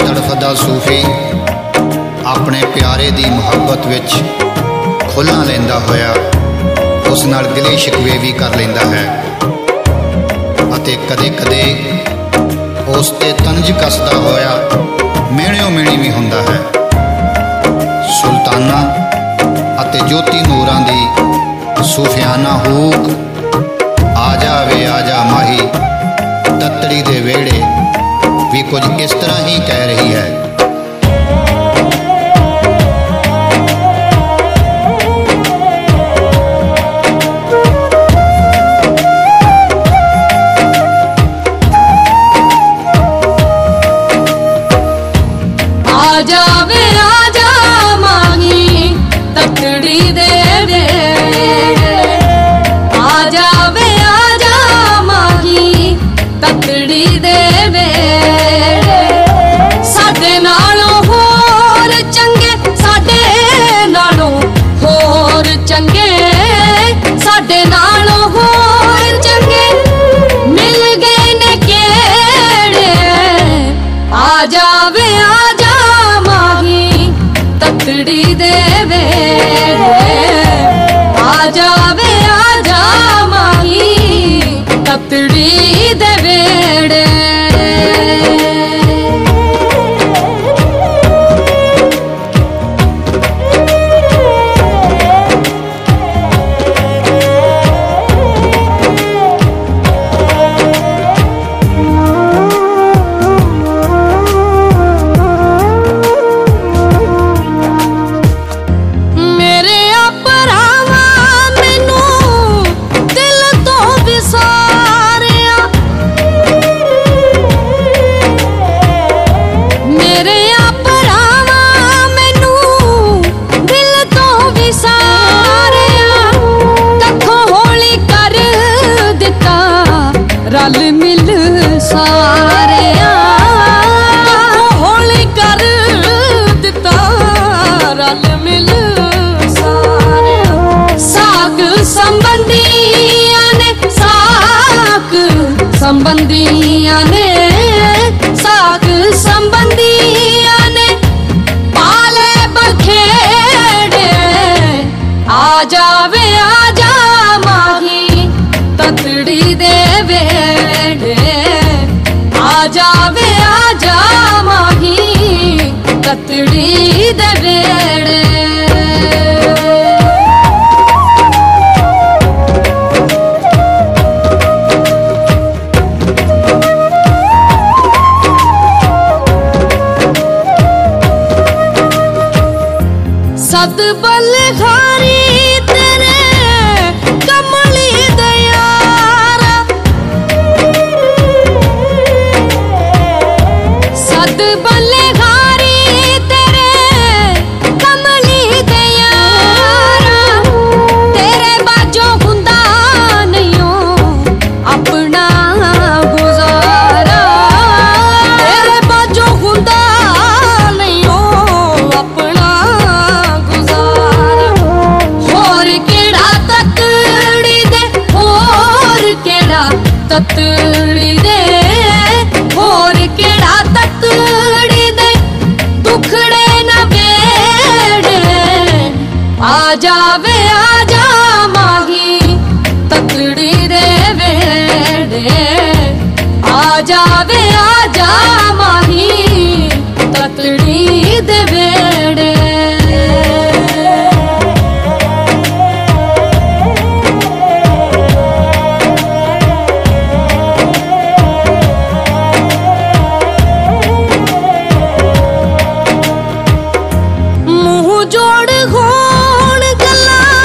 तड़फदा सूफी अपने प्यारे दी मुहब्बत विच खुल्लां लैंदा होया उस नाल गिले शिकवे भी कर लैंदा है अते कदे कदे उस ते तंज कसदा होया मेहणियों मेहणी भी हुंदा है। सुल्ताना अते ज्योति नूरां दी सूफियाना हूक आजा वे आजा माही तत्तड़ी दे वेड़े भी कुछ इस तरह ही कह रही है। आजा वे आजा माही तत्तड़ी दे वेड़े, आजा वे आजा माही तत्तड़ी दे वेड़े, साडे नालों होर चंगे, साडे नालों होर चंगे, साडे नालों होर चंगे मिल गए ने केड़े। आजा वे आजा माही तत्तड़ी दे वेड़े, आजा वे आजा माही तत्तड़ी दे वेड़े। रल मिल सारिया होली कर दिता, रल मिल सारिया। साक संबंधियां ने, साक संबंधियां ने, साक संबंधियां ने पाले बखेड़े। आजा वे आजा माही तत्तड़ी दे वेड़े, आजा वे आजा माही तत्तड़ी दे वेड़े। सद बलखारी तेरे कमली दयारा, सद बलखारी तेरे कमली दयारा, तेरे बाजो हुंदा नहीं अपना गुजारा, तेरे बाजो हुंदा नहीं अपना गुजारा। होर केड़ा तत्तड़ी दे, होर केड़ा तत्तड़ी दे, होर केड़ा तत्तड़ी दे दुखड़े न वेड़े। आजा वे आजा माही तत्तड़ी दे वेड़े, आजा वे आजा माही तत्तड़ी दे वेड़े। मुंह जोड़ होण गल्लां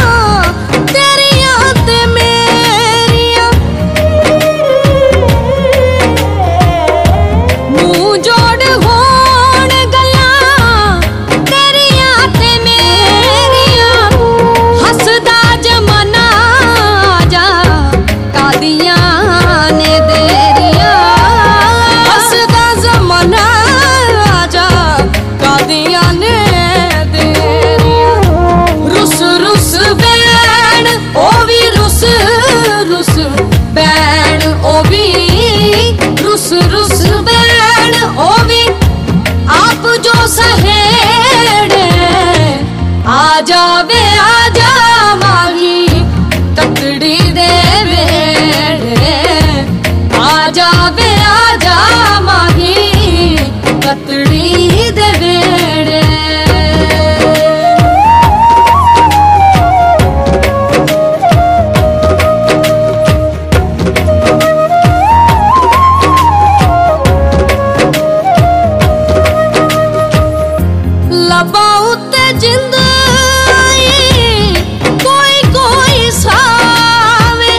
ततड़ी दे वेड़े। लबा उत्ते जिंद आई कोई कोई सावे,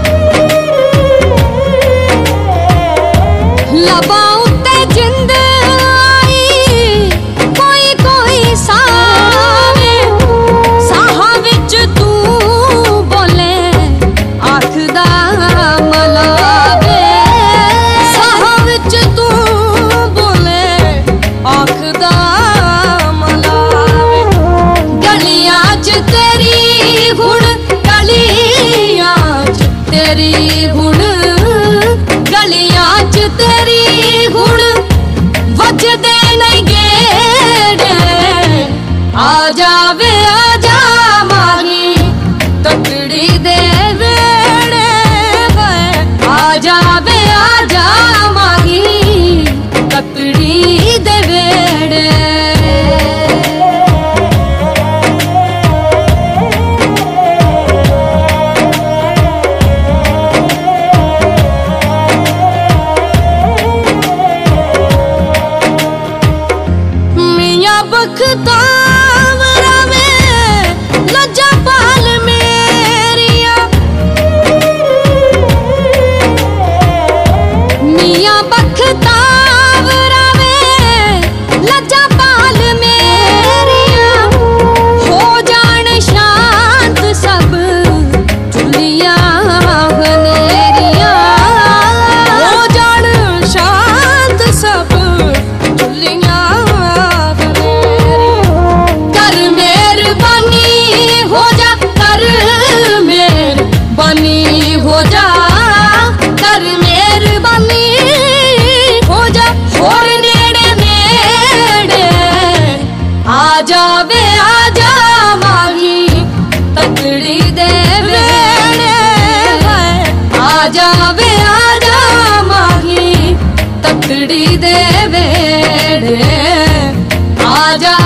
लबा उत्ते जिंद आई कोई कोई सावे। साहा विच तू बोले आखदा मलावे, साहा विच तू बोले आखदा मलावे। गलियां च तेरी गुण, गलियां च तेरी गुण, गलियां च तेरी गुण वजदे नहीं गेड़े। आ जावे आ जा माही तकड़ी दे वेड़े, आ जावे आ जा माही तकड़ी दे वेड़े। बख्तावरा में लज्जा पाल मेरिया, मियां बख्तावरा में लज्जा पाल मेरिया। हो जान शांत सब चुलियां हनेरिया, हो जान शांत सब चुलियां। हो जा कर मेहरबानी, हो जा कर मेहरबानी, हो जा होर नेड़े नेड़े। आ जावे आ जा माही तकड़ी दे वेड़े, आ जावे आ जा माही तकड़ी दे वेड़े। आ जा